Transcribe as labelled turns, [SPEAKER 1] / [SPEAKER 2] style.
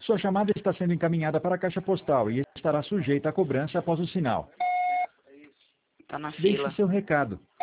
[SPEAKER 1] Sua chamada está sendo encaminhada para a caixa postal e estará sujeita à cobrança após o sinal.
[SPEAKER 2] Tá na
[SPEAKER 1] Deixe
[SPEAKER 2] fila.
[SPEAKER 1] seu recado.